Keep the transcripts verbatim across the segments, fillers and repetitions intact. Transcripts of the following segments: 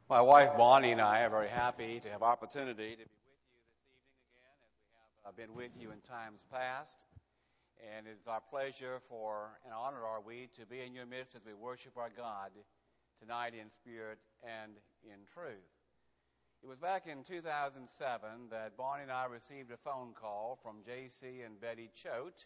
My wife Bonnie and I are very happy to have opportunity to be with you this evening again, as we have uh, been with you in times past. And it's our pleasure for and honor are we to be in your midst as we worship our God tonight in spirit and in truth. It was back in two thousand seven that Bonnie and I received a phone call from J C and Betty Choate,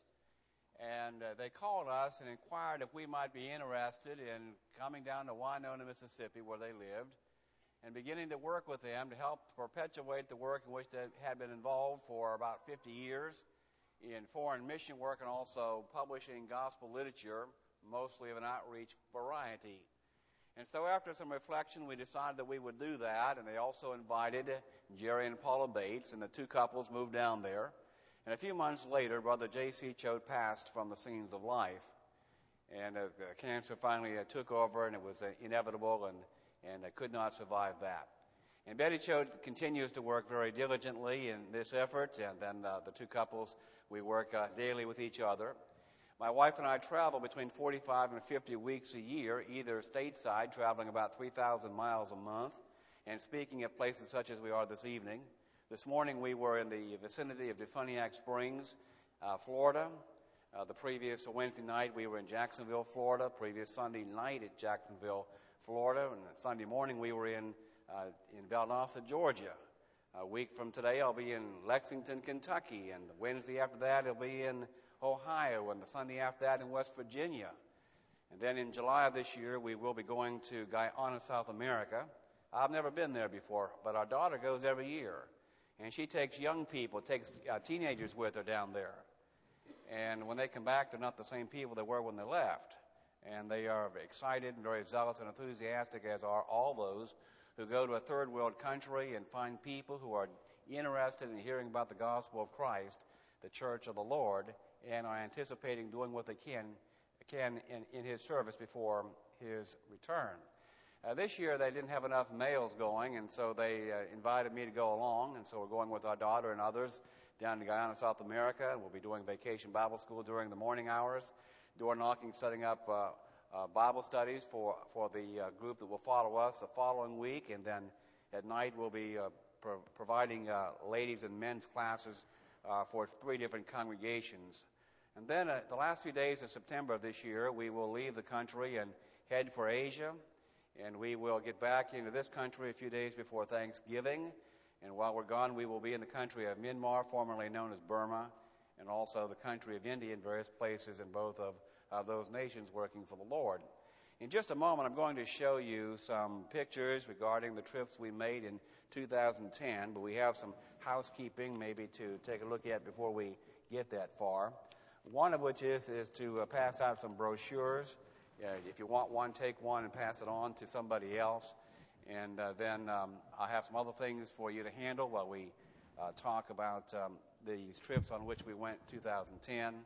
and uh, they called us and inquired if we might be interested in coming down to Winona, Mississippi, where they lived, and beginning to work with them to help perpetuate the work in which they had been involved for about fifty years in foreign mission work and also publishing gospel literature, mostly of an outreach variety. And so after some reflection, we decided that we would do that, and they also invited Jerry and Paula Bates, and the two couples moved down there. And a few months later, Brother J C Choate passed from the scenes of life, and uh, the cancer finally uh, took over, and it was uh, inevitable, and and I could not survive that. And Betty Choate continues to work very diligently in this effort, and then uh, the two couples, we work uh, daily with each other. My wife and I travel between forty-five and fifty weeks a year, either stateside, traveling about three thousand miles a month, and speaking at places such as we are this evening. This morning we were in the vicinity of Defuniak Springs, uh, Florida. Uh, the previous Wednesday night we were in Jacksonville, Florida. Previous Sunday night at Jacksonville, Florida, and Sunday morning we were in uh, in Valdosta, Georgia. A week from today I'll be in Lexington, Kentucky, and the Wednesday after that I'll be in Ohio, and the Sunday after that in West Virginia. And then in July of this year we will be going to Guyana, South America. I've never been there before, but our daughter goes every year, and she takes young people, takes uh, teenagers with her down there. And when they come back, they're not the same people they were when they left. And they are excited and very zealous and enthusiastic, as are all those who go to a third world country and find people who are interested in hearing about the gospel of Christ, the church of the Lord, and are anticipating doing what they can can in, in his service before his return. Uh, this year they didn't have enough males going, and so they uh, invited me to go along, and so we're going with our daughter and others down to Guyana, South America, and we'll be doing vacation Bible school during the morning hours, door knocking, setting up uh, uh, Bible studies for, for the uh, group that will follow us the following week, and then at night we'll be uh, pro- providing uh, ladies and men's classes uh, for three different congregations. And then uh, the last few days of September of this year, we will leave the country and head for Asia, and we will get back into this country a few days before Thanksgiving. And while we're gone, we will be in the country of Myanmar, formerly known as Burma, and also the country of India, in various places in both of, of those nations working for the Lord. In just a moment, I'm going to show you some pictures regarding the trips we made in two thousand ten, but we have some housekeeping maybe to take a look at before we get that far. One of which is, is to uh, pass out some brochures. Uh, if you want one, take one and pass it on to somebody else. And uh, then um, I have some other things for you to handle while we uh, talk about um, these trips on which we went in two thousand ten.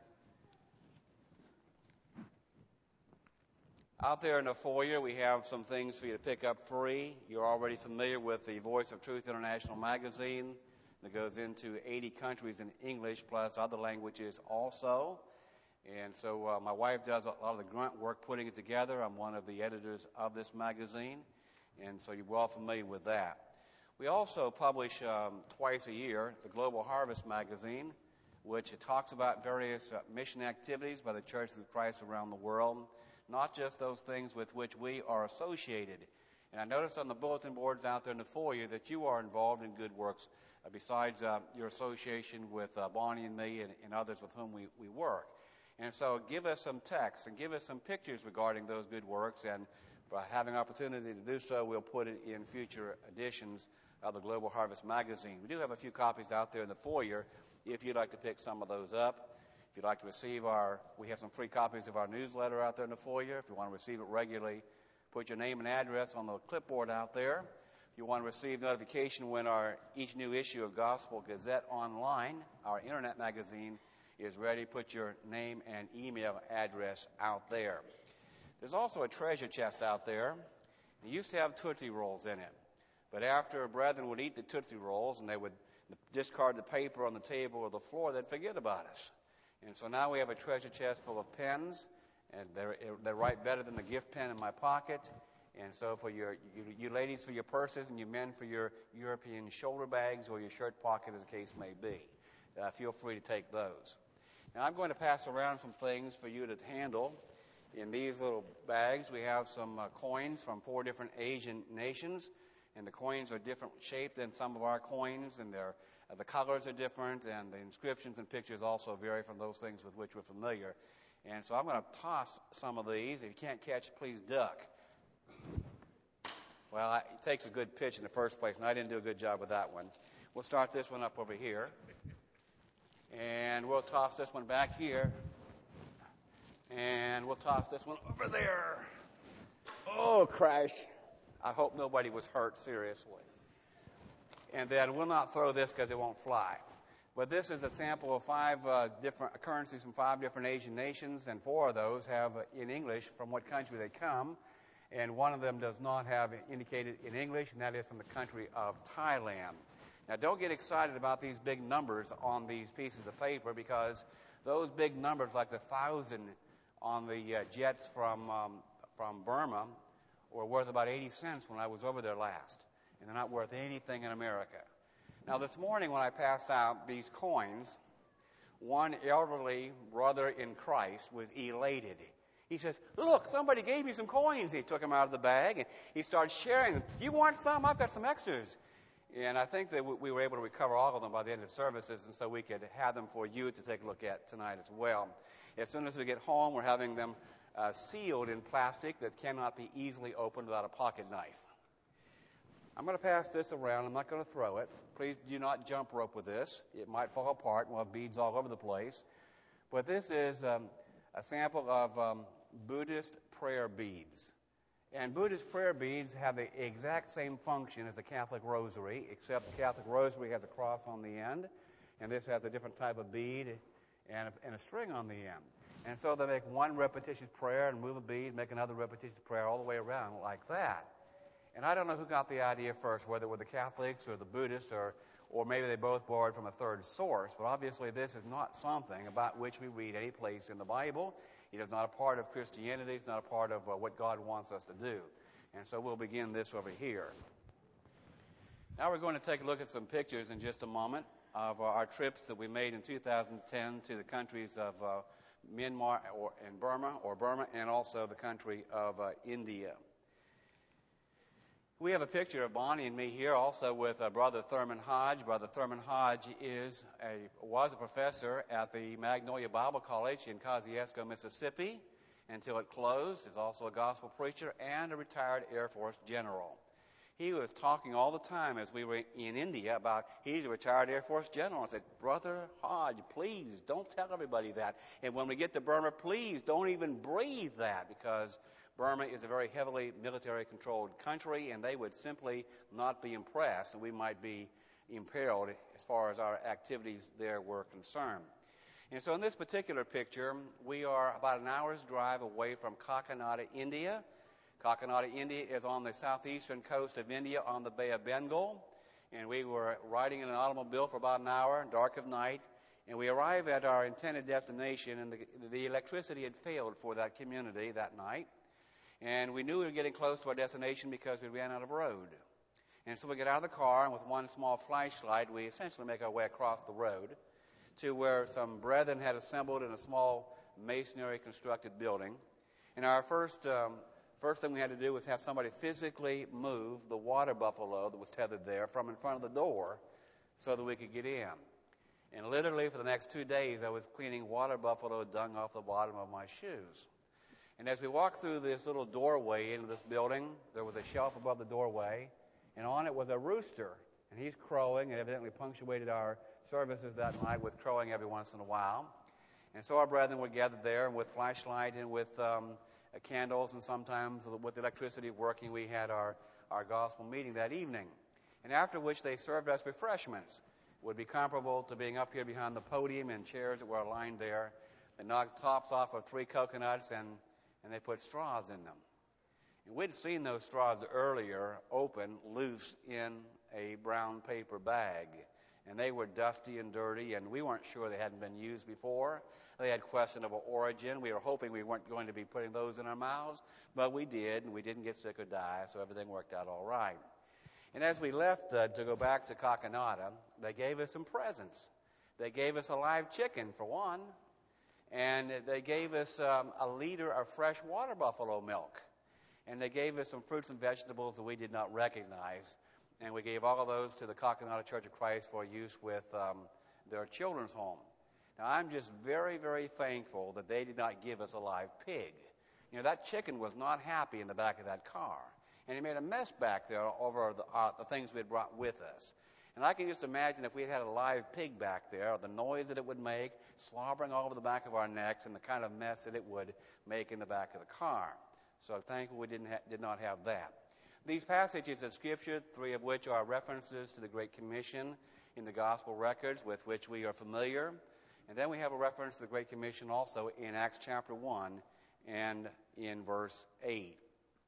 Out there in the foyer, we have some things for you to pick up free. You're already familiar with the Voice of Truth International magazine that goes into eighty countries in English, plus other languages also. And so uh, my wife does a lot of the grunt work putting it together. I'm one of the editors of this magazine, and so you're well familiar with that. We also publish um, twice a year the Global Harvest magazine, which talks about various uh, mission activities by the Churches of Christ around the world, not just those things with which we are associated. And I noticed on the bulletin boards out there in the foyer that you are involved in good works uh, besides uh, your association with uh, Bonnie and me and, and others with whom we, we work. And so give us some text and give us some pictures regarding those good works, and by having opportunity to do so, we'll put it in future editions of the Global Harvest magazine. We do have a few copies out there in the foyer if you'd like to pick some of those up. If you'd like to receive our, we have some free copies of our newsletter out there in the foyer. If you want to receive it regularly, put your name and address on the clipboard out there. If you want to receive notification when our each new issue of Gospel Gazette Online, our internet magazine, is ready, put your name and email address out there. There's also a treasure chest out there. It used to have Tootsie Rolls in it. But after brethren would eat the Tootsie Rolls and they would discard the paper on the table or the floor, they'd forget about us. And so now we have a treasure chest full of pens, and they're, they write better than the gift pen in my pocket. And so for your, you, you ladies for your purses and you men for your European shoulder bags or your shirt pocket, as the case may be. Uh, feel free to take those. Now I'm going to pass around some things for you to handle. In these little bags we have some uh, coins from four different Asian nations. And the coins are different shaped than some of our coins, and they're, uh, the colors are different, and the inscriptions and pictures also vary from those things with which we're familiar. And so I'm going to toss some of these. If you can't catch it, please duck. Well, I, it takes a good pitch in the first place, and I didn't do a good job with that one. We'll start this one up over here. And we'll toss this one back here. And we'll toss this one over there. Oh, crash. I hope nobody was hurt seriously. And then we'll not throw this because it won't fly. But this is a sample of five uh, different currencies from five different Asian nations, and four of those have uh, in English from what country they come. And one of them does not have indicated in English, and that is from the country of Thailand. Now, don't get excited about these big numbers on these pieces of paper, because those big numbers, like the thousand on the uh, jets from um, from Burma, were worth about eighty cents when I was over there last, and they're not worth anything in America. Now, this morning when I passed out these coins, one elderly brother in Christ was elated. He says, "Look, somebody gave me some coins." He took them out of the bag, and he started sharing them. "Do you want some? I've got some extras." And I think that we were able to recover all of them by the end of services, and so we could have them for you to take a look at tonight as well. As soon as we get home, we're having them uh, sealed in plastic that cannot be easily opened without a pocket knife. I'm going to pass this around. I'm not going to throw it. Please do not jump rope with this. It might fall apart and we'll have beads all over the place. But this is um, a sample of um, Buddhist prayer beads. And Buddhist prayer beads have the exact same function as the Catholic rosary, except the Catholic rosary has a cross on the end, and this has a different type of bead and a, and a string on the end. And so they make one repetitious prayer and move a bead, make another repetitious prayer all the way around like that. And I don't know who got the idea first, whether it were the Catholics or the Buddhists, or, or maybe they both borrowed from a third source, but obviously this is not something about which we read any place in the Bible. It is not a part of Christianity. It's not a part of uh, what God wants us to do. And so we'll begin this over here. Now we're going to take a look at some pictures in just a moment of uh, our trips that we made in two thousand ten to the countries of uh, Myanmar or, and Burma, or Burma, and also the country of uh, India. We have a picture of Bonnie and me here, also with uh, Brother Thurman Hodge. Brother Thurman Hodge is a, was a professor at the Magnolia Bible College in Kosciuszko, Mississippi, until it closed. He's also a gospel preacher and a retired Air Force general. He was talking all the time as we were in India about he's a retired Air Force general. I said, "Brother Hodge, please don't tell everybody that. And when we get to Burma, please don't even breathe that, because Burma is a very heavily military-controlled country, and they would simply not be impressed, and we might be imperiled as far as our activities there were concerned." And so in this particular picture, we are about an hour's drive away from Kakinada, India. Kakinada, India is on the southeastern coast of India on the Bay of Bengal, and we were riding in an automobile for about an hour, dark of night, and we arrived at our intended destination, and the, the electricity had failed for that community that night. And we knew we were getting close to our destination because we ran out of road. And so we get out of the car, and with one small flashlight, we essentially make our way across the road to where some brethren had assembled in a small masonry-constructed building. And our first um, first thing we had to do was have somebody physically move the water buffalo that was tethered there from in front of the door so that we could get in. And literally for the next two days, I was cleaning water buffalo dung off the bottom of my shoes. And as we walked through this little doorway into this building, there was a shelf above the doorway, and on it was a rooster. And he's crowing, and evidently punctuated our services that night with crowing every once in a while. And so our brethren were gathered there, and with flashlight and with um, uh, candles, and sometimes with electricity working, we had our, our gospel meeting that evening. And after which they served us refreshments. It would be comparable to being up here behind the podium in chairs that were aligned there. They knocked tops off of three coconuts, and and they put straws in them. And we'd seen those straws earlier open, loose in a brown paper bag. and they were dusty and dirty, and we weren't sure they hadn't been used before. They had questionable origin. We were hoping we weren't going to be putting those in our mouths, but we did, and we didn't get sick or die, so everything worked out all right. And as we left uh, to go back to Kakinada, they gave us some presents. They gave us a live chicken, for one, and they gave us um, a liter of fresh water buffalo milk. And they gave us some fruits and vegetables that we did not recognize. And we gave all of those to the Kakinada Church of Christ for use with um, their children's home. Now, I'm just very, very thankful that they did not give us a live pig. You know, that chicken was not happy in the back of that car. And he made a mess back there over the, uh, the things we had brought with us. And I can just imagine if we had had a live pig back there, the noise that it would make, slobbering all over the back of our necks, and the kind of mess that it would make in the back of the car. So thankful we didn't ha- did not have that. These passages of Scripture, three of which are references to the Great Commission in the Gospel records with which we are familiar. And then we have a reference to the Great Commission also in Acts chapter one and in verse eight.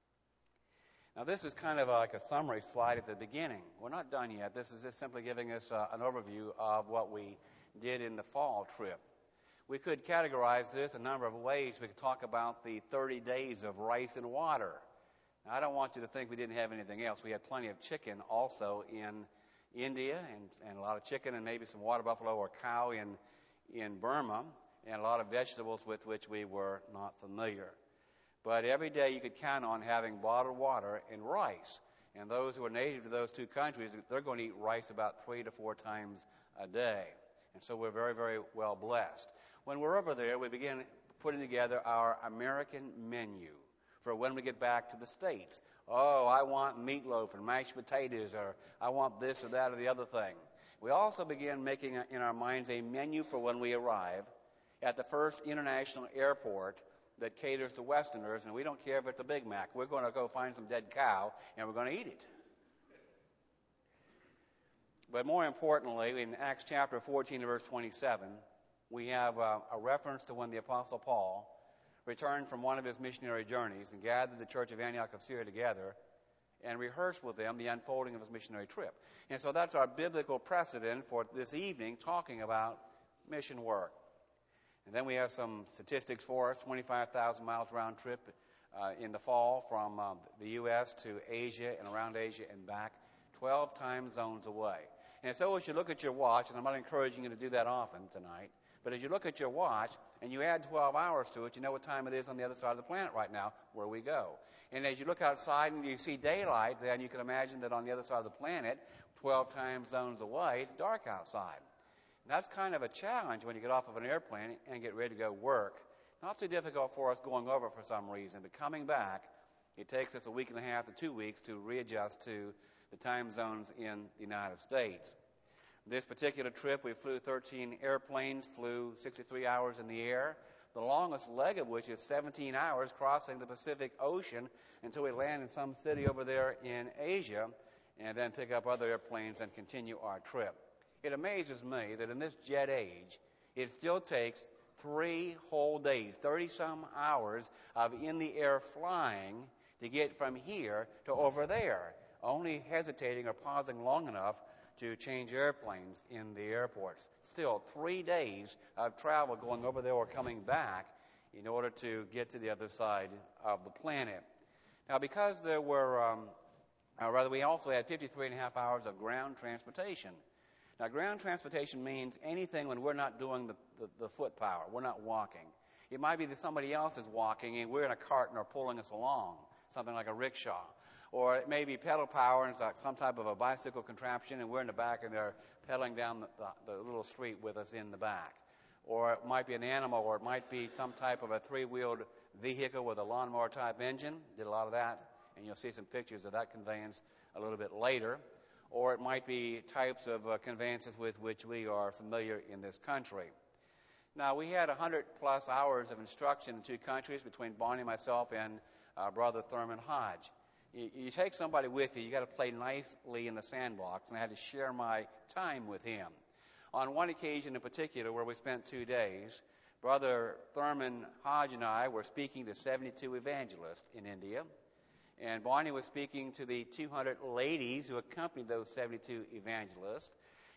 Now, this is kind of like a summary slide at the beginning. We're not done yet. This is just simply giving us uh, an overview of what we did in the fall trip. We could categorize this a number of ways. We could talk about the thirty days of rice and water. Now, I don't want you to think we didn't have anything else. We had plenty of chicken also in India, and, and a lot of chicken and maybe some water buffalo or cow in, in Burma, and a lot of vegetables with which we were not familiar. But every day you could count on having bottled water and rice. And those who are native to those two countries, they're going to eat rice about three to four times a day. And so we're very, very well blessed. When we're over there, we begin putting together our American menu for when we get back to the States. Oh, I want meatloaf and mashed potatoes, or I want this or that or the other thing. We also begin making in our minds a menu for when we arrive at the first international airport that caters to Westerners, and we don't care if it's a Big Mac. We're going to go find some dead cow, and we're going to eat it. But more importantly, in Acts chapter fourteen, verse twenty-seven, we have uh, a reference to when the Apostle Paul returned from one of his missionary journeys and gathered the church of Antioch of Syria together and rehearsed with them the unfolding of his missionary trip. And so that's our biblical precedent for this evening, talking about mission work. And then we have some statistics for us, twenty-five thousand miles round trip uh, in the fall from um, the U S to Asia and around Asia and back, twelve time zones away. And so as you look at your watch, and I'm not encouraging you to do that often tonight, but as you look at your watch and you add twelve hours to it, you know what time it is on the other side of the planet right now, where we go. And as you look outside and you see daylight, then you can imagine that on the other side of the planet, twelve time zones away, it's dark outside. That's kind of a challenge when you get off of an airplane and get ready to go work. Not too difficult for us going over for some reason, but coming back, it takes us a week and a half to two weeks to readjust to the time zones in the United States. This particular trip, we flew thirteen airplanes, flew sixty-three hours in the air, the longest leg of which is seventeen hours crossing the Pacific Ocean until we land in some city over there in Asia, and then pick up other airplanes and continue our trip. It amazes me that in this jet age, it still takes three whole days, thirty-some hours of in-the-air flying to get from here to over there, only hesitating or pausing long enough to change airplanes in the airports. Still, three days of travel going over there or coming back in order to get to the other side of the planet. Now, because there were, um, or rather, we also had fifty-three and a half hours of ground transportation. Now, ground transportation means anything when we're not doing the, the, the foot power. We're not walking. It might be that somebody else is walking and we're in a cart and they're pulling us along, something like a rickshaw. Or it may be pedal power and it's like some type of a bicycle contraption and we're in the back and they're pedaling down the, the, the little street with us in the back. Or it might be an animal, or it might be some type of a three-wheeled vehicle with a lawnmower-type engine. Did a lot of that, and you'll see some pictures of that conveyance a little bit later. Or it might be types of uh, conveyances with which we are familiar in this country. Now, we had one hundred plus hours of instruction in two countries between Bonnie, myself, and uh, Brother Thurman Hodge. You, you take somebody with you, you got to play nicely in the sandbox, and I had to share my time with him. On one occasion in particular, where we spent two days, Brother Thurman Hodge and I were speaking to seventy-two evangelists in India. And Barney was speaking to the two hundred ladies who accompanied those seventy-two evangelists.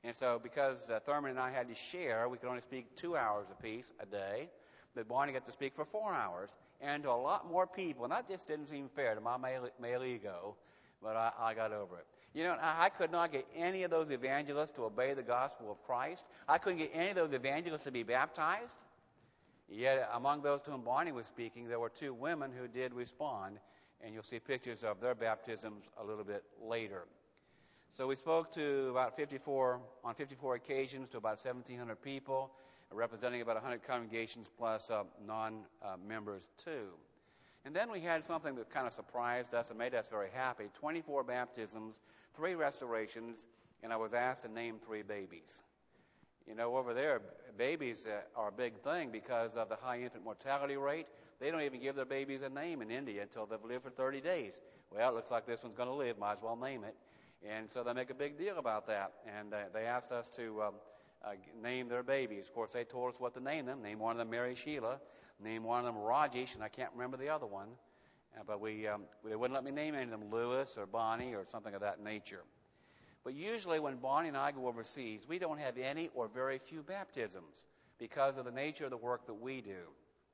And so because uh, Thurman and I had to share, we could only speak two hours apiece a day, but Bonnie got to speak for four hours and to a lot more people. And that just didn't seem fair to my male, male ego, but I, I got over it. You know, I, I could not get any of those evangelists to obey the gospel of Christ. I couldn't get any of those evangelists to be baptized. Yet among those to whom Bonnie was speaking, there were two women who did respond, and you'll see pictures of their baptisms a little bit later. So we spoke to about fifty-four, on fifty-four occasions to about seventeen hundred people, representing about one hundred congregations plus uh, non-members uh, too. And then we had something that kind of surprised us and made us very happy. twenty-four baptisms, three restorations, and I was asked to name three babies. You know, over there, babies uh, are a big thing because of the high infant mortality rate. They don't even give their babies a name in India until they've lived for thirty days. Well, it looks like this one's going to live. Might as well name it. And so they make a big deal about that. And uh, they asked us to um, uh, name their babies. Of course, they told us what to name them. Name one of them Mary Sheila. Name one of them Rajesh, and I can't remember the other one. Uh, but we um, they wouldn't let me name any of them Lewis or Bonnie or something of that nature. But usually when Bonnie and I go overseas, we don't have any or very few baptisms because of the nature of the work that we do.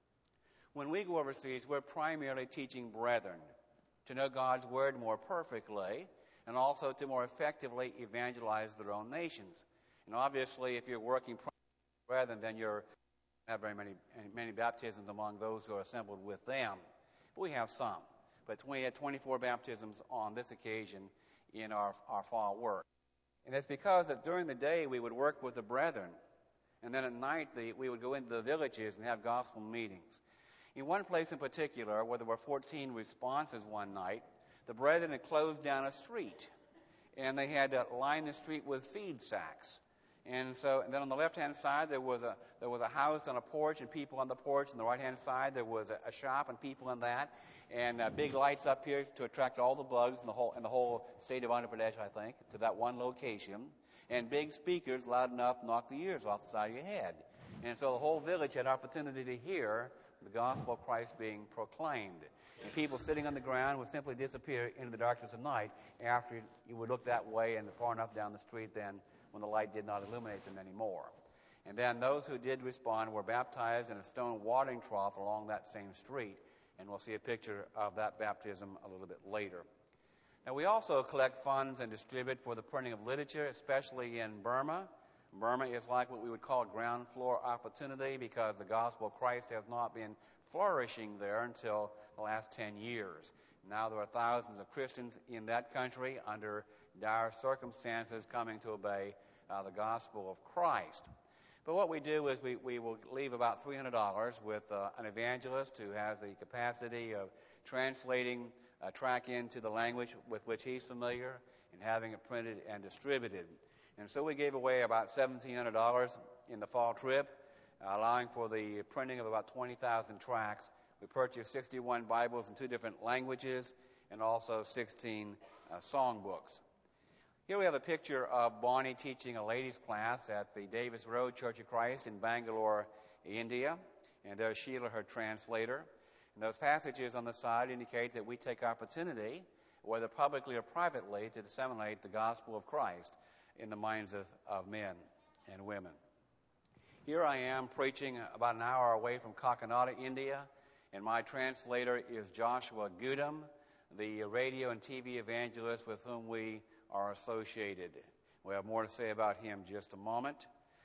When we go overseas, we're primarily teaching brethren to know God's Word more perfectly and also to more effectively evangelize their own nations. And obviously, if you're working primarily with brethren, then you're not very many, many baptisms among those who are assembled with them. But we have some. But we had twenty-four baptisms on this occasion in our, our fall work. And it's because that during the day we would work with the brethren, and then at night the, we would go into the villages and have gospel meetings. In one place in particular, where there were fourteen responses one night, the brethren had closed down a street, and they had to line the street with feed sacks. And so, and then on the left-hand side, there was a there was a house and a porch and people on the porch. On the right-hand side, there was a, a shop and people in that, and uh, big lights up here to attract all the bugs in the whole in the whole state of Andhra Pradesh, I think, to that one location. And big speakers, loud enough, to knock the ears off the side of your head. And so the whole village had opportunity to hear the gospel of Christ being proclaimed. And people sitting on the ground would simply disappear into the darkness of night after you would look that way and far enough down the street then when the light did not illuminate them anymore. And then those who did respond were baptized in a stone watering trough along that same street. And we'll see a picture of that baptism a little bit later. Now, we also collect funds and distribute for the printing of literature, especially in Burma. Burma is like what we would call ground floor opportunity because the gospel of Christ has not been flourishing there until the last ten years. Now there are thousands of Christians in that country under dire circumstances coming to obey uh, the gospel of Christ. But what we do is we, we will leave about three hundred dollars with uh, an evangelist who has the capacity of translating a tract into the language with which he's familiar and having it printed and distributed. And so we gave away about seventeen hundred dollars in the fall trip, uh, allowing for the printing of about twenty thousand tracts. We purchased sixty-one Bibles in two different languages and also sixteen uh, songbooks. Here we have a picture of Bonnie teaching a ladies' class at the Davis Road Church of Christ in Bangalore, India. And there's Sheila, her translator. And those passages on the side indicate that we take opportunity, whether publicly or privately, to disseminate the gospel of Christ in the minds of, of men and women. Here I am preaching about an hour away from Kakinada, India, and my translator is Joshua Gudam, the radio and T V evangelist with whom we are associated. We'll have more to say about him in just a moment.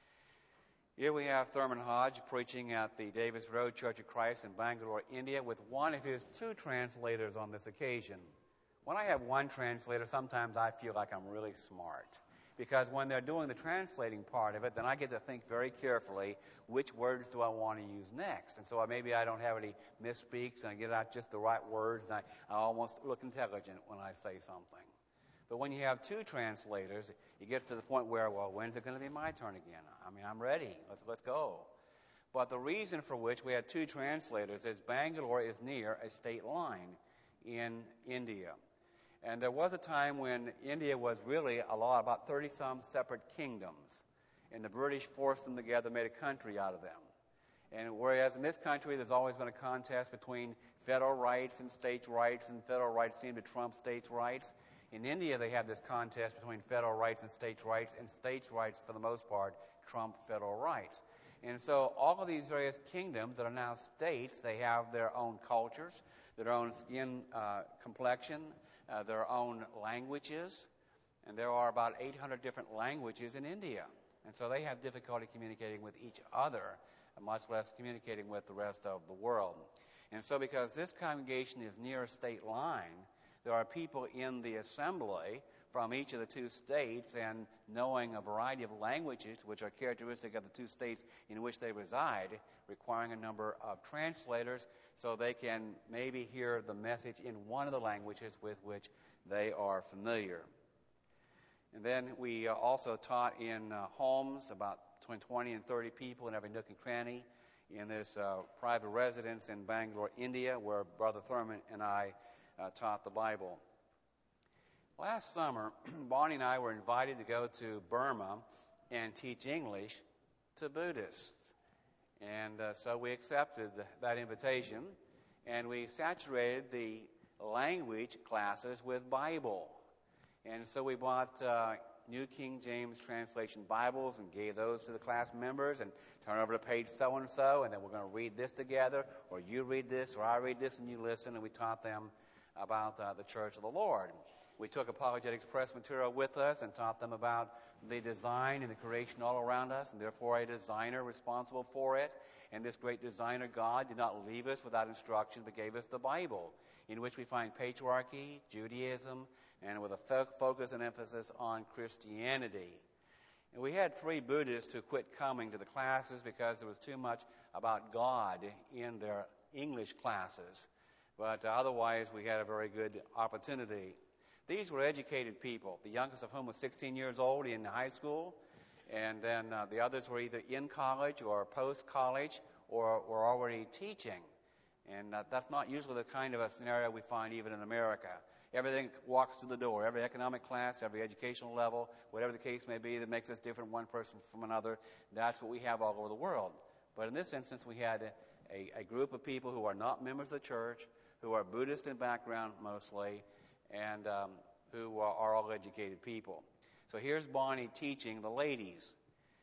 Here we have Thurman Hodge preaching at the Davis Road Church of Christ in Bangalore, India, with one of his two translators on this occasion. When I have one translator, sometimes I feel like I'm really smart. Because when they're doing the translating part of it, then I get to think very carefully, which words do I want to use next? And so I, maybe I don't have any misspeaks, and I get out just the right words, and I, I almost look intelligent when I say something. But when you have two translators, it gets to the point where, well, when's it going to be my turn again? I mean, I'm ready. Let's, let's go. But the reason for which we had two translators is Bangalore is near a state line in India. And there was a time when India was really a lot, about thirty-some separate kingdoms. And the British forced them together, made a country out of them. And whereas in this country there's always been a contest between federal rights and states' rights, and federal rights seem to trump states' rights, In India, they have this contest between federal rights and states' rights, and states' rights, for the most part, trump federal rights. And so all of these various kingdoms that are now states, they have their own cultures, their own skin uh, complexion, uh, their own languages, and there are about eight hundred different languages in India. And so they have difficulty communicating with each other, much less communicating with the rest of the world. And so because this congregation is near a state line, there are people in the assembly from each of the two states, and knowing a variety of languages which are characteristic of the two states in which they reside, requiring a number of translators so they can maybe hear the message in one of the languages with which they are familiar. And then we uh, also taught in uh, homes, about between twenty and thirty people in every nook and cranny, in this uh, private residence in Bangalore, India, where Brother Thurman and I uh, taught the Bible. Last summer, Bonnie and I were invited to go to Burma and teach English to Buddhists. And uh, so we accepted the, that invitation, and we saturated the language classes with Bible. And so we bought uh, New King James Translation Bibles and gave those to the class members, and turn over to page so-and-so, and then we're going to read this together, or you read this, or I read this, and you listen, and we taught them about uh, the Church of the Lord. We took Apologetics Press material with us and taught them about the design and the creation all around us, and therefore a designer responsible for it. And this great designer, God, did not leave us without instruction, but gave us the Bible, in which we find patriarchy, Judaism, and with a fo- focus and emphasis on Christianity. And we had three Buddhists who quit coming to the classes because there was too much about God in their English classes. But uh, otherwise, we had a very good opportunity. These were educated people, the youngest of whom was sixteen years old in high school, and then uh, the others were either in college or post-college or were already teaching. And uh, that's not usually the kind of a scenario we find even in America. Everything walks through the door, every economic class, every educational level, whatever the case may be that makes us different one person from another, that's what we have all over the world. But in this instance, we had a, a, a group of people who are not members of the church, who are Buddhist in background mostly, and um, who are, are all educated people. So here's Bonnie teaching the ladies.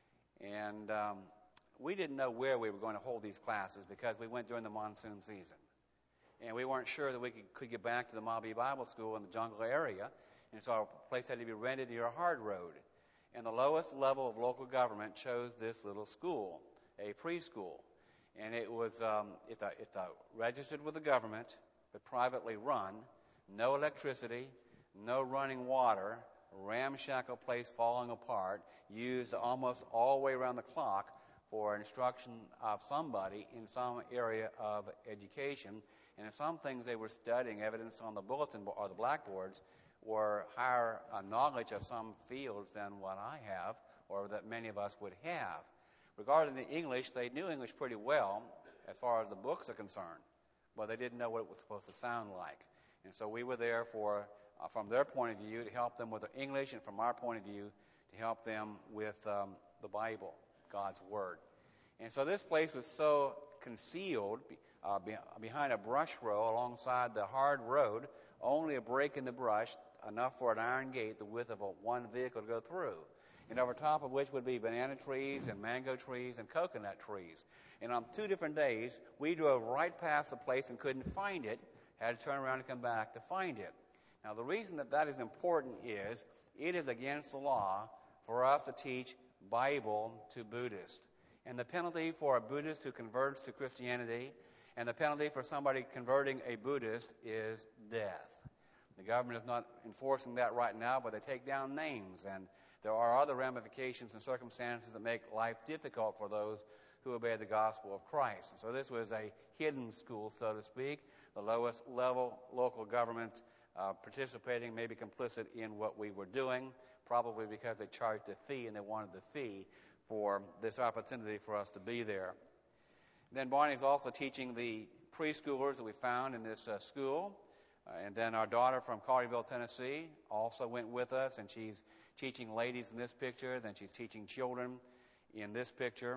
And um, we didn't know where we were going to hold these classes because we went during the monsoon season. And we weren't sure that we could, could get back to the Mabi Bible School in the jungle area. And so our place had to be rented near a hard road. And the lowest level of local government chose this little school, a preschool. And it was um, it's, a, it's a registered with the government, but privately run. No electricity, no running water, ramshackle place falling apart, used almost all the way around the clock for instruction of somebody in some area of education. And in some things they were studying, evidence on the bulletin bo- or the blackboards, were higher uh, knowledge of some fields than what I have or that many of us would have. Regarding the English, they knew English pretty well as far as the books are concerned, but they didn't know what it was supposed to sound like. And so we were there for, uh, from their point of view, to help them with their English, and from our point of view, to help them with um, the Bible, God's Word. And so this place was so concealed uh, be, behind a brush row alongside the hard road, only a break in the brush, enough for an iron gate, the width of a, one vehicle to go through. And over top of which would be banana trees and mango trees and coconut trees. And on two different days, we drove right past the place and couldn't find it, had to turn around and come back to find it. Now, the reason that that is important is it is against the law for us to teach Bible to Buddhists. And the penalty for a Buddhist who converts to Christianity and the penalty for somebody converting a Buddhist is death. The government is not enforcing that right now, but they take down names, and there are other ramifications and circumstances that make life difficult for those who obey the gospel of Christ. So this was a hidden school, so to speak, the lowest level local government uh, participating, maybe complicit in what we were doing, probably because they charged a fee and they wanted the fee for this opportunity for us to be there. Then Barney's also teaching the preschoolers that we found in this uh, school. Uh, and then our daughter from Carterville, Tennessee, also went with us, and she's teaching ladies in this picture. Then she's teaching children in this picture.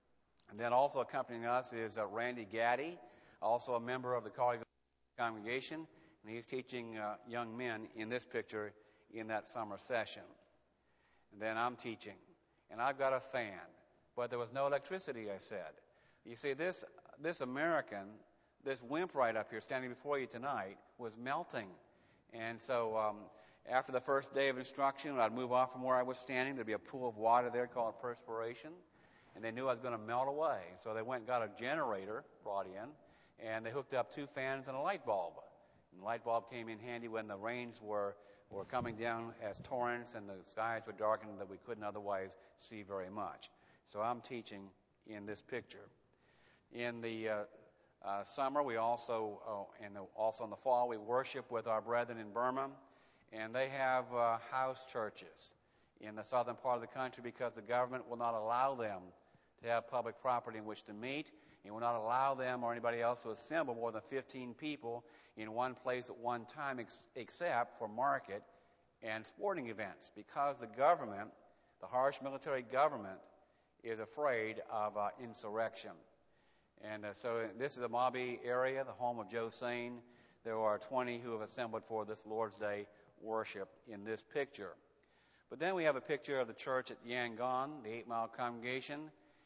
And then also accompanying us is uh, Randy Gaddy, also a member of the Carterville congregation. And he's teaching uh, young men in this picture in that summer session. And then I'm teaching. And I've got a fan. But there was no electricity, I said. You see, this, this American, this wimp right up here standing before you tonight, was melting. And so um, after the first day of instruction, I'd move off from where I was standing. There'd be a pool of water there called perspiration. And they knew I was going to melt away. So they went and got a generator brought in, and they hooked up two fans and a light bulb. And the light bulb came in handy when the rains were, were coming down as torrents and the skies were darkened that we couldn't otherwise see very much. So I'm teaching in this picture. In the uh, uh, summer, we also, oh, and the, also in the fall, we worship with our brethren in Burma, and they have uh, house churches in the southern part of the country because the government will not allow them to have public property in which to meet, and will not allow them or anybody else to assemble more than fifteen people in one place at one time, ex- except for market and sporting events, because the government, the harsh military government, is afraid of uh, insurrection. And uh, so this is the Mabi area, the home of Joe Sain. There are twenty who have assembled for this Lord's Day worship in this picture. But then we have a picture of the church at Yangon, the Eight Mile Congregation,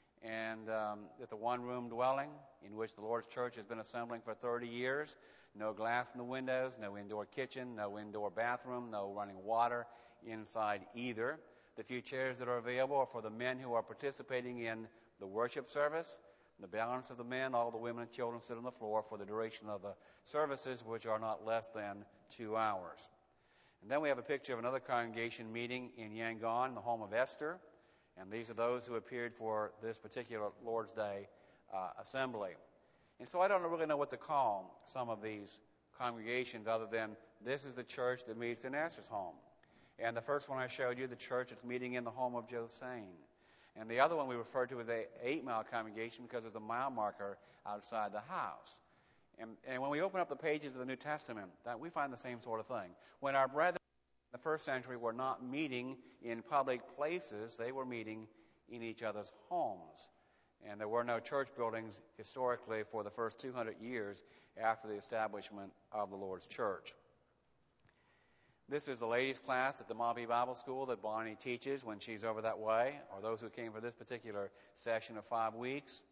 and um, it's a one-room dwelling in which the Lord's Church has been assembling for thirty years. No glass in the windows, no indoor kitchen, no indoor bathroom, no running water inside either. The few chairs that are available are for the men who are participating in the worship service. The balance of the men, all the women and children sit on the floor for the duration of the services, which are not less than two hours. And then we have a picture of another congregation meeting in Yangon, the home of Esther. And these are those who appeared for this particular Lord's Day uh, assembly. And so I don't really know what to call some of these congregations other than this is the church that meets in Esther's home. And the first one I showed you, the church that's meeting in the home of Joe Sain. And the other one we referred to as a eight-mile congregation because there's a mile marker outside the house. And, and when we open up the pages of the New Testament, that we find the same sort of thing. When our brethren in the first century were not meeting in public places, they were meeting in each other's homes. And there were no church buildings historically for the first two hundred years after the establishment of the Lord's Church. This is the ladies' class at the Mabi Bible School that Bonnie teaches when she's over that way, or those who came for this particular session of five weeks.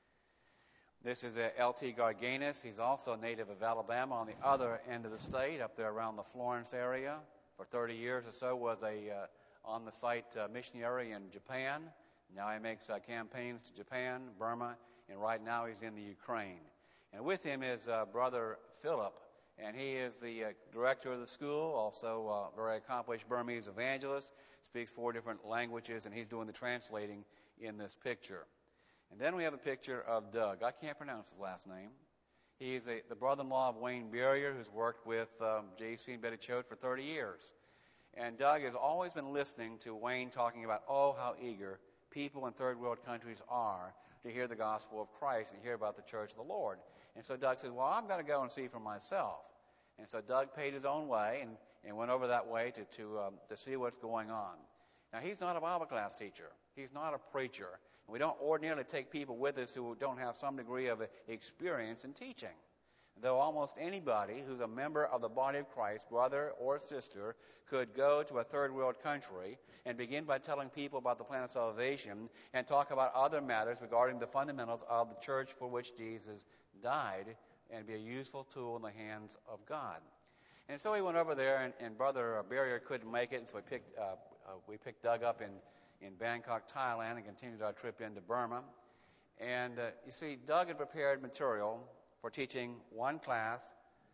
This is L T Garganis. He's also a native of Alabama on the other end of the state, up there around the Florence area. For thirty years or so was a uh, on-the-site uh, missionary in Japan. Now he makes uh, campaigns to Japan, Burma, and right now he's in the Ukraine. And with him is uh, Brother Philip, and he is the uh, director of the school, also a uh, very accomplished Burmese evangelist, speaks four different languages, and he's doing the translating in this picture. And then we have a picture of Doug. I can't pronounce his last name. He's a, the brother-in-law of Wayne Berrier, who's worked with um, J C and Betty Choate for thirty years. And Doug has always been listening to Wayne talking about, oh, how eager people in third world countries are to hear the gospel of Christ and hear about the church of the Lord. And so Doug says, well, I'm going to go and see for myself. And so Doug paid his own way and, and went over that way to, to, um, to see what's going on. Now, he's not a Bible class teacher. He's not a preacher. We don't ordinarily take people with us who don't have some degree of experience in teaching. Though almost anybody who's a member of the body of Christ, brother or sister, could go to a third world country and begin by telling people about the plan of salvation and talk about other matters regarding the fundamentals of the church for which Jesus died and be a useful tool in the hands of God. And so he went over there, and, and Brother Berrier couldn't make it, and so we picked, uh, uh, we picked Doug up in in Bangkok, Thailand, and continued our trip into Burma. And uh, you see, Doug had prepared material for teaching one class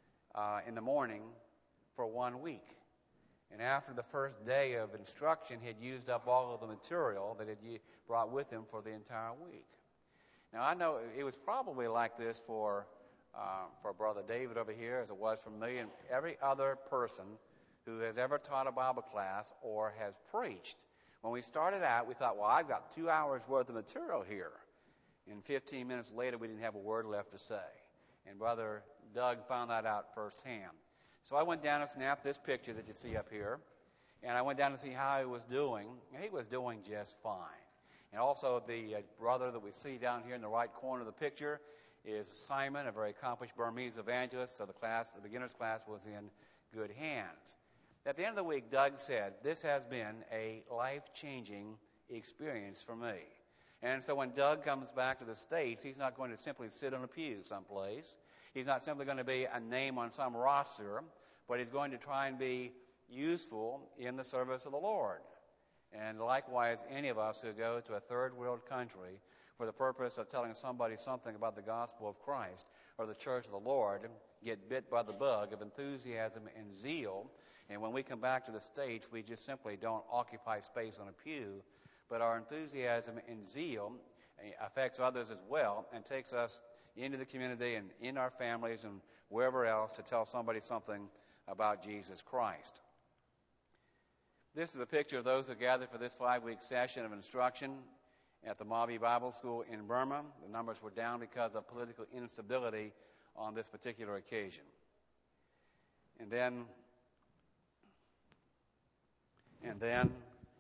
uh, in the morning for one week. And after the first day of instruction, he had used up all of the material that he had brought with him for the entire week. Now, I know it was probably like this for, uh, for Brother David over here, as it was for me and every other person who has ever taught a Bible class or has preached. When we started out, we thought, well, I've got two hours worth of material here. And fifteen minutes later, we didn't have a word left to say. And Brother Doug found that out firsthand. So I went down and snapped this picture that you see up here. And I went down to see how he was doing. And he was doing just fine. And also the uh, brother that we see down here in the right corner of the picture is Simon, a very accomplished Burmese evangelist, so the class, the beginner's class, was in good hands. At the end of the week, Doug said, "This has been a life-changing experience for me." And so when Doug comes back to the States, he's not going to simply sit on a pew someplace. He's not simply going to be a name on some roster, but he's going to try and be useful in the service of the Lord. And likewise, any of us who go to a third world country for the purpose of telling somebody something about the gospel of Christ or the church of the Lord get bit by the bug of enthusiasm and zeal. And when we come back to the States, we just simply don't occupy space on a pew, but our enthusiasm and zeal affects others as well and takes us into the community and in our families and wherever else to tell somebody something about Jesus Christ. This is a picture of those who gathered for this five-week session of instruction at the Mabi Bible School in Burma. The numbers were down because of political instability on this particular occasion. And then, and then,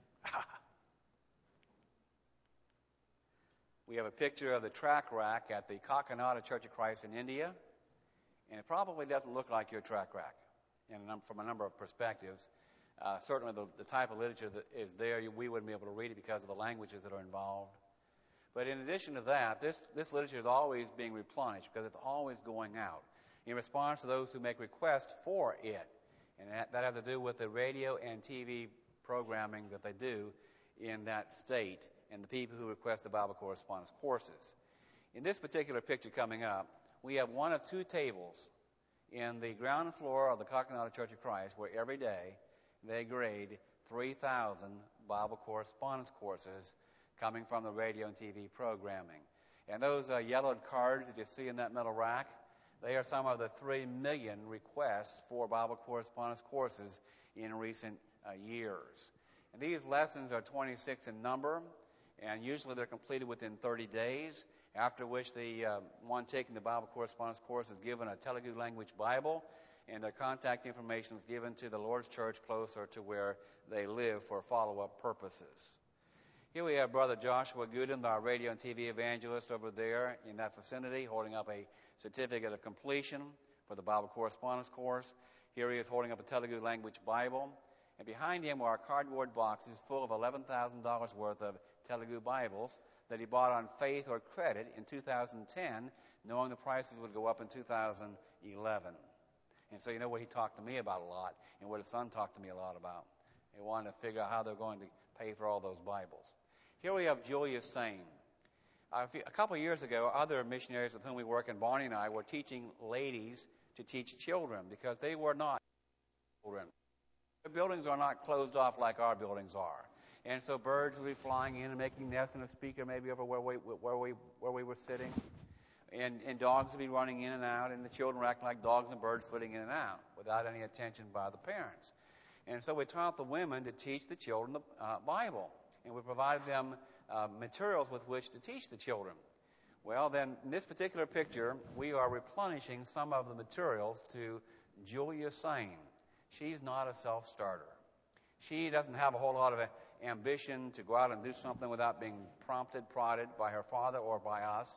we have a picture of the track rack at the Kakinada Church of Christ in India, and it probably doesn't look like your track rack and from a number of perspectives. Uh, certainly the, the type of literature that is there, we wouldn't be able to read it because of the languages that are involved. But in addition to that, this, this literature is always being replenished because it's always going out in response to those who make requests for it. And that, that has to do with the radio and T V programming that they do in that state and the people who request the Bible correspondence courses. In this particular picture coming up, we have one of two tables in the ground floor of the Kakinada Church of Christ where every day they grade three thousand Bible correspondence courses coming from the radio and T V programming. And those uh, yellowed cards that you see in that metal rack, they are some of the three million requests for Bible correspondence courses in recent uh, years. And these lessons are twenty-six in number, and usually they're completed within thirty days, after which the uh, one taking the Bible correspondence course is given a Telugu language Bible, and their contact information is given to the Lord's Church closer to where they live for follow-up purposes. Here we have Brother Joshua Gooden, our radio and T V evangelist over there in that vicinity, holding up a certificate of completion for the Bible correspondence course. Here he is holding up a Telugu language Bible. And behind him are cardboard boxes full of eleven thousand dollars worth of Telugu Bibles that he bought on faith or credit in two thousand ten, knowing the prices would go up in two thousand eleven. And so you know what he talked to me about a lot and what his son talked to me a lot about. They wanted to figure out how they're going to pay for all those Bibles. Here we have Julius Sain. Uh, a, few, a couple of years ago, other missionaries with whom we work, and Barney and I, were teaching ladies to teach children because they were not children. Their buildings are not closed off like our buildings are. And so birds would be flying in and making nests in a speaker maybe over where we, where we, where we were sitting. And, and dogs would be running in and out, and the children were acting like dogs and birds flitting in and out without any attention by the parents. And so we taught the women to teach the children the uh, Bible, and we provided them uh, materials with which to teach the children. Well, then, in this particular picture, we are replenishing some of the materials to Julia Sain. She's not a self-starter. She doesn't have a whole lot of ambition to go out and do something without being prompted, prodded by her father or by us.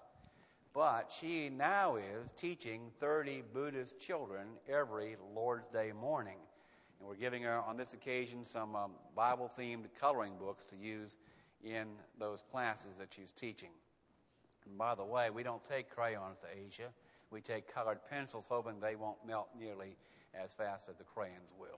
But she now is teaching thirty Buddhist children every Lord's Day morning. And we're giving her, on this occasion, some um, Bible-themed coloring books to use in those classes that she's teaching. And by the way, we don't take crayons to Asia. We take colored pencils, hoping they won't melt nearly as fast as the crayons will.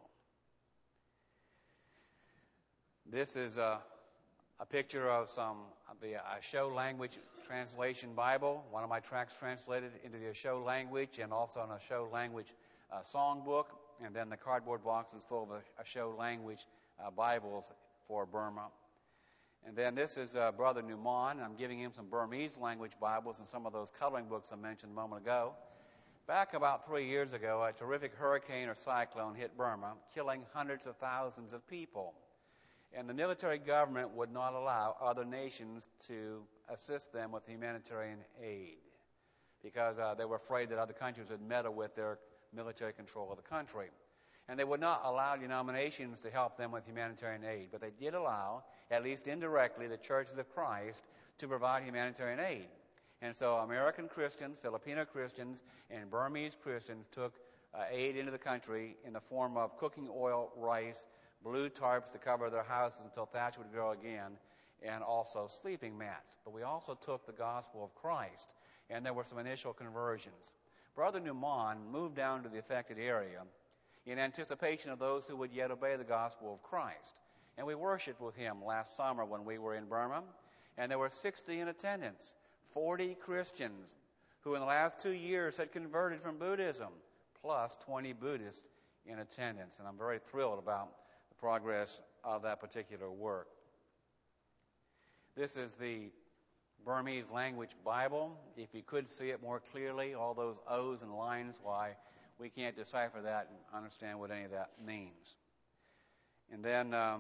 This is a, a picture of some of the Asho language translation Bible. One of my tracts translated into the Asho language, and also an Asho language uh, songbook. And then the cardboard boxes full of Asho language uh, Bibles for Burma. And then this is uh, Brother Numan. I'm giving him some Burmese language Bibles and some of those coloring books I mentioned a moment ago. Back about three years ago, a terrific hurricane or cyclone hit Burma, killing hundreds of thousands of people. And the military government would not allow other nations to assist them with humanitarian aid because uh, they were afraid that other countries would meddle with their military control of the country. And they would not allow denominations to help them with humanitarian aid, but they did allow, at least indirectly, the Churches of Christ to provide humanitarian aid. And so American Christians, Filipino Christians, and Burmese Christians took uh, aid into the country in the form of cooking oil, rice, blue tarps to cover their houses until thatch would grow again, and also sleeping mats. But we also took the gospel of Christ, and there were some initial conversions. Brother Newman moved down to the affected area in anticipation of those who would yet obey the gospel of Christ. And we worshiped with him last summer when we were in Burma, and there were sixty in attendance, forty Christians who in the last two years had converted from Buddhism, plus twenty Buddhists in attendance. And I'm very thrilled about the progress of that particular work. This is the Burmese language Bible. If you could see it more clearly, all those O's and lines, why, we can't decipher that and understand what any of that means. And then um,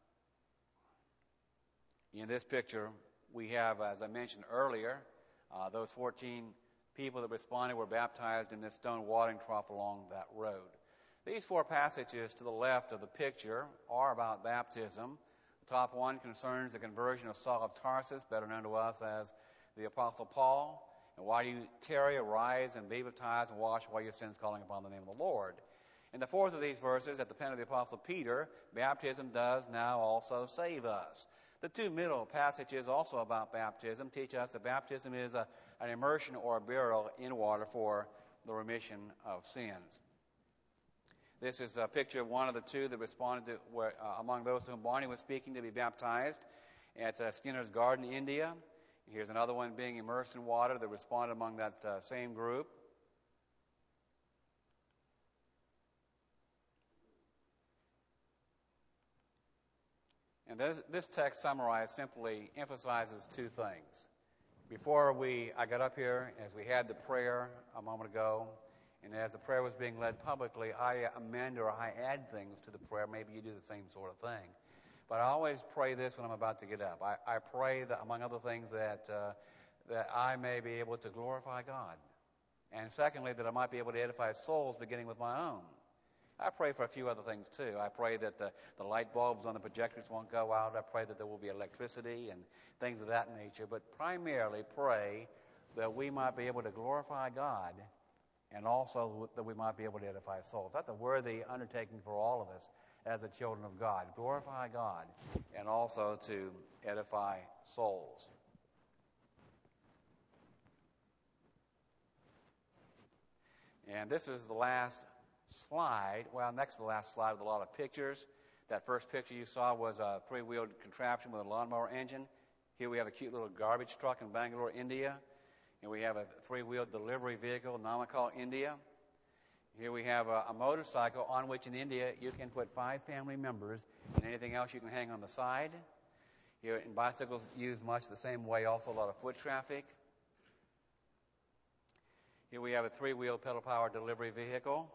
in this picture, we have, as I mentioned earlier, uh, those fourteen people that responded were baptized in this stone watering trough along that road. These four passages to the left of the picture are about baptism. The top one concerns the conversion of Saul of Tarsus, better known to us as the Apostle Paul. And why do you tarry, arise, and be baptized, and wash away your sins, calling upon the name of the Lord? In the fourth of these verses, at the pen of the Apostle Peter, baptism does now also save us. The two middle passages, also about baptism, teach us that baptism is a, an immersion or a burial in water for the remission of sins. This is a picture of one of the two that responded to, were, uh, among those to whom Barney was speaking, to be baptized at uh, Skinner's Garden, India. Here's another one being immersed in water that responded among that uh, same group. And this, this text summarized simply emphasizes two things. Before we, I got up here, as we had the prayer a moment ago, and as the prayer was being led publicly, I amend or I add things to the prayer. Maybe you do the same sort of thing. But I always pray this when I'm about to get up. I, I pray that, among other things, that uh, that I may be able to glorify God. And secondly, that I might be able to edify souls, beginning with my own. I pray for a few other things, too. I pray that the, the light bulbs on the projectors won't go out. I pray that there will be electricity and things of that nature. But primarily pray that we might be able to glorify God, and also that we might be able to edify souls. That's a worthy undertaking for all of us as the children of God. Glorify God, and also to edify souls. And this is the last slide. Well, next to the last slide with a lot of pictures. That first picture you saw was a three-wheeled contraption with a lawnmower engine. Here we have a cute little garbage truck in Bangalore, India. And we have a three-wheeled delivery vehicle in Namakkal, India. Here we have a, a motorcycle on which in India you can put five family members and anything else you can hang on the side. Here in bicycles used much the same way, also a lot of foot traffic. Here we have a three-wheeled pedal-powered delivery vehicle.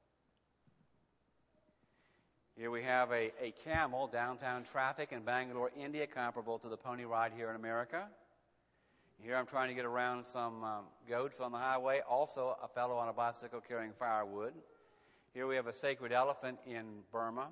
Here we have a, a camel, downtown traffic in Bangalore, India, comparable to the pony ride here in America. Here I'm trying to get around some um, goats on the highway, also a fellow on a bicycle carrying firewood. Here we have a sacred elephant in Burma.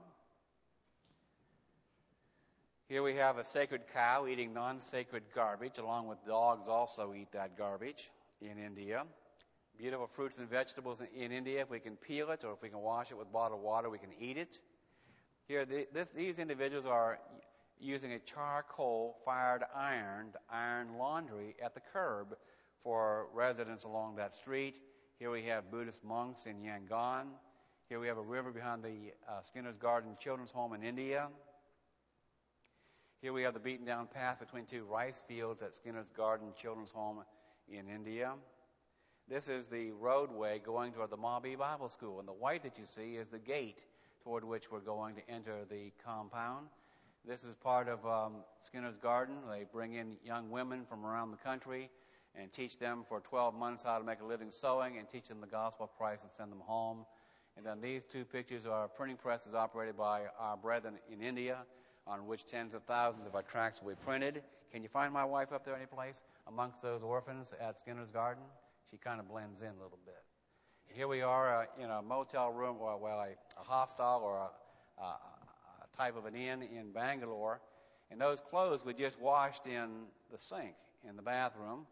Here we have a sacred cow eating non-sacred garbage, along with dogs also eat that garbage in India. Beautiful fruits and vegetables in, in India. If we can peel it or if we can wash it with bottled water, we can eat it. Here, the, this, these individuals are using a charcoal-fired iron to iron laundry at the curb for residents along that street. Here we have Buddhist monks in Yangon. Here we have a river behind the uh, Skinner's Garden Children's Home in India. Here we have the beaten-down path between two rice fields at Skinner's Garden Children's Home in India. This is the roadway going toward the Mabi Bible School, and the white that you see is the gate toward which we're going to enter the compound. This is part of um, Skinner's Garden. They bring in young women from around the country and teach them for twelve months how to make a living sewing and teach them the gospel of Christ and send them home. And then these two pictures are printing presses operated by our brethren in India, on which tens of thousands of our tracts will be printed. Can you find my wife up there any place amongst those orphans at Skinner's Garden? She kind of blends in a little bit. Here we are uh, in a motel room, or well, a, a hostel or a, a, a type of an inn in Bangalore, and those clothes we just washed in the sink in the bathroom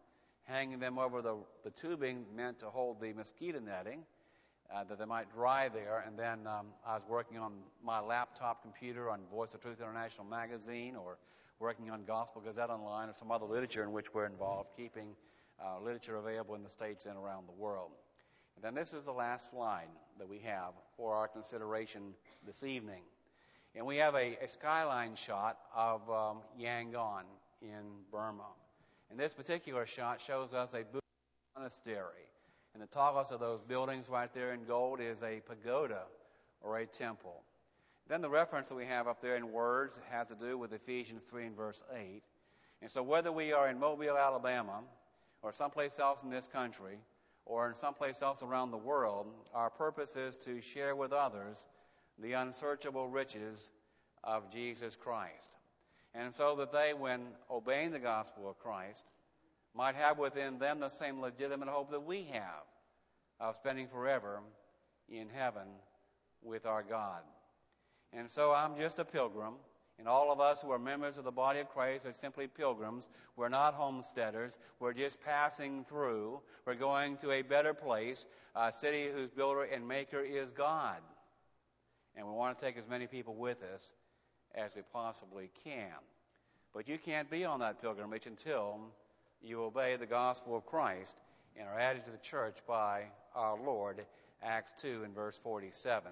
hanging them over the, the tubing meant to hold the mosquito netting, uh, that they might dry there. And then um, I was working on my laptop computer on Voice of Truth International magazine, or working on Gospel Gazette Online, or some other literature in which we're involved, keeping uh, literature available in the States and around the world. And then this is the last slide that we have for our consideration this evening. And we have a, a skyline shot of um, Yangon in Burma. And this particular shot shows us a Buddhist monastery. And the tallest of those buildings right there in gold is a pagoda, or a temple. Then the reference that we have up there in words has to do with Ephesians three and verse eight. And so whether we are in Mobile, Alabama, or someplace else in this country, or in someplace else around the world, our purpose is to share with others the unsearchable riches of Jesus Christ. And so that they, when obeying the gospel of Christ, might have within them the same legitimate hope that we have of spending forever in heaven with our God. And so I'm just a pilgrim, and all of us who are members of the body of Christ are simply pilgrims. We're not homesteaders. We're just passing through. We're going to a better place, a city whose builder and maker is God. And we want to take as many people with us as we possibly can. But you can't be on that pilgrimage until you obey the gospel of Christ and are added to the church by our Lord, Acts two and verse forty-seven.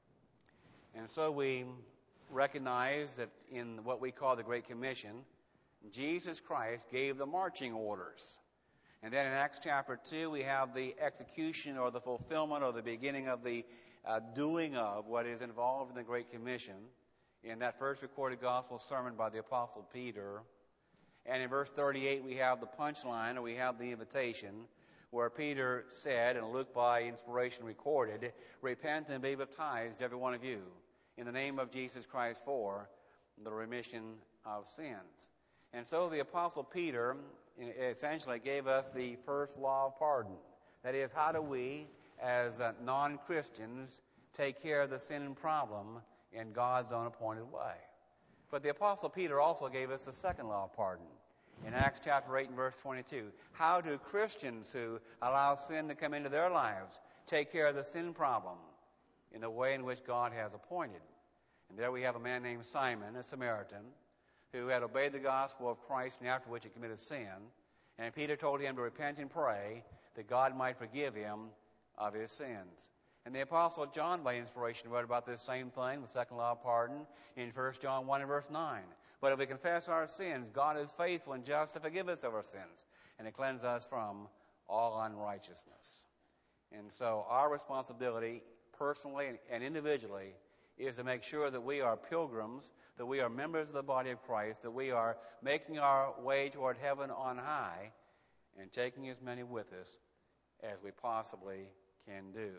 And so we recognize that in what we call the Great Commission, Jesus Christ gave the marching orders. And then in Acts chapter two, we have the execution or the fulfillment or the beginning of the uh, doing of what is involved in the Great Commission in that first recorded gospel sermon by the Apostle Peter. And in verse thirty-eight, we have the punchline, or we have the invitation, where Peter said, and Luke by inspiration recorded, "Repent and be baptized, every one of you, in the name of Jesus Christ for the remission of sins." And so the Apostle Peter essentially gave us the first law of pardon. That is, how do we, as uh, non-Christians, take care of the sin problem in God's own appointed way? But the Apostle Peter also gave us the second law of pardon. In Acts chapter eight and verse twenty-two, how do Christians who allow sin to come into their lives take care of the sin problem in the way in which God has appointed? And there we have a man named Simon, a Samaritan, who had obeyed the gospel of Christ and after which he committed sin. And Peter told him to repent and pray that God might forgive him of his sins. And the Apostle John, by inspiration, wrote about this same thing, the second law of pardon, in First John one and verse nine. But if we confess our sins, God is faithful and just to forgive us of our sins and to cleanse us from all unrighteousness. And so our responsibility, personally and individually, is to make sure that we are pilgrims, that we are members of the body of Christ, that we are making our way toward heaven on high and taking as many with us as we possibly can do.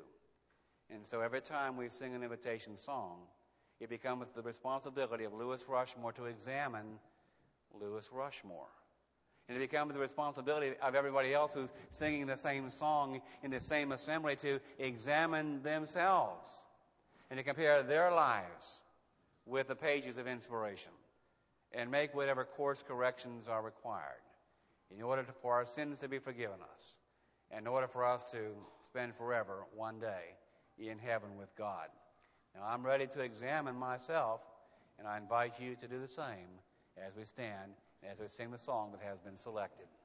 And so every time we sing an invitation song, it becomes the responsibility of Lewis Rushmore to examine Lewis Rushmore. And it becomes the responsibility of everybody else who's singing the same song in the same assembly to examine themselves and to compare their lives with the pages of inspiration and make whatever course corrections are required in order to, for our sins to be forgiven us, and in order for us to spend forever one day in heaven with God. Now, I'm ready to examine myself, and I invite you to do the same as we stand, as we sing the song that has been selected.